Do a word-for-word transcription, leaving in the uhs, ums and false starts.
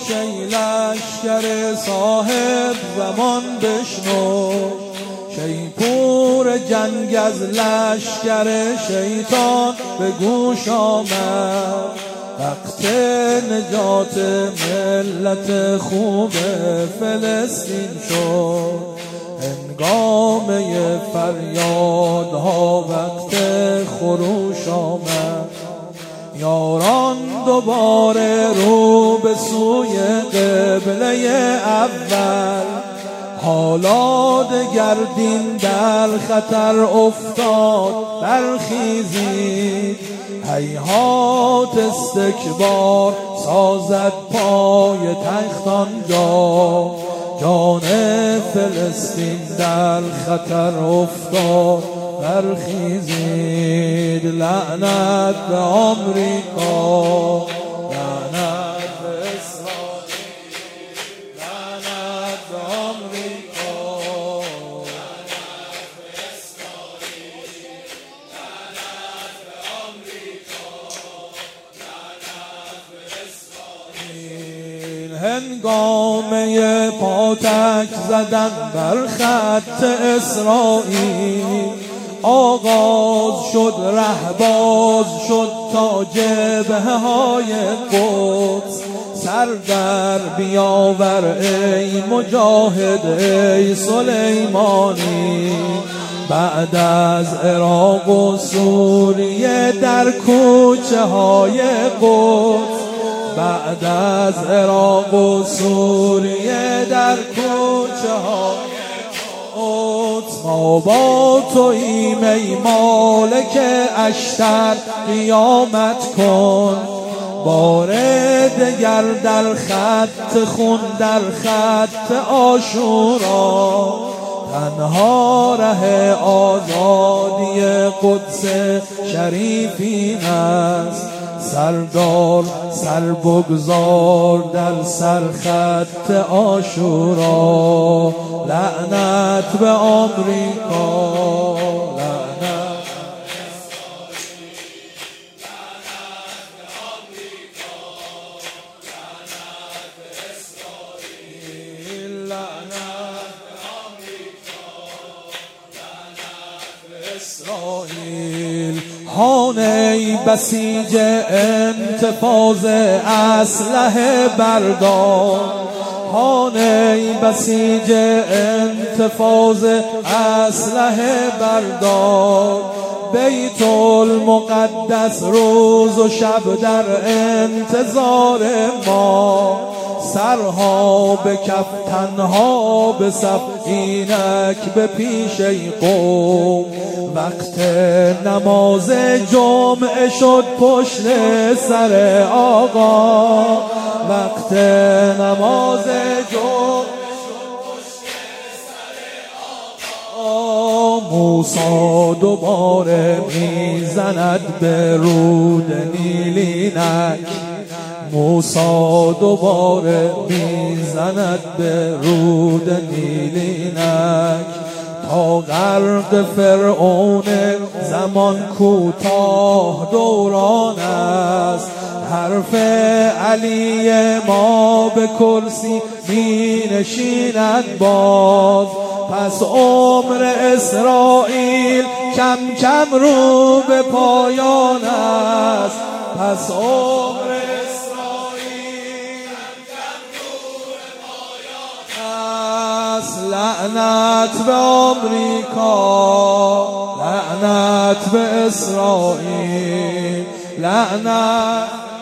گوش ای لشکر صاحب زمان بشنو، شیپور جنگ از لشکر شیطان به گوش آمد. وقت نجات ملت خوب فلسطین شد، هنگامه فریادها وقت خروش آمد. یاران دوباره رو به سوی قبله اول، حالا دگر دین در خطر افتاد برخیزید. هیهات استکبار سازد پای تخت آنجا، جان فلسطین در خطر افتاد برخیزید. لعنت به آمریکا، لعنت به اسرائیل، لعنت به آمریکا، لعنت به اسرائیل، لعنت به آمریکا، لعنت به اسرائیل. هنگامه پاتک زدن بر خط اسرائیل، آغاز شد رهباز شد تا جبهه های قدس. سر در بیاور ای مجاهد ای سلیمانی، بعد از عراق و سوریه در کوچه های قدس، بعد از عراق و سوریه در کوچه های ما با توییم ای مالک اشتر قیامت کن. بار دگر در خط خون در خط عاشورا، تنها ره آزادی قدس شریفین است. سردار سر بگذار در سرخط عاشورا، لعنت به آمریکا، لعنت به اسرائیل، لعنت به آمریکا، لعنت به اسرائیل، لعنت به آمریکا، لعنت به اسرائیل. هان ای بسیج انتفاض اسلحه بردار، هان ای بسیج انتفاض اسلحه بردار. بیت المقدس روز و شب در انتظار ما، سرها به کف تنها به صف اینک به پیش ای قوم. وقت نماز جمعه شد پشت سر آقا، وقت نماز جمعه شد پشت سر آقا. موسی دوباره میزند به رود نیلینک، موسی دوباره میزند به رود نیلینک. تا غرق فرعون زمان کوتاه دوران است، حرف علی ما به کرسی می نشیند باز. پس عمر اسرائیل کم کم رو به پایان است، پس عمر اسرائیل کم کم رو به پایان است. لعنت به آمریکا، لعنت به اسرائیل، لعنت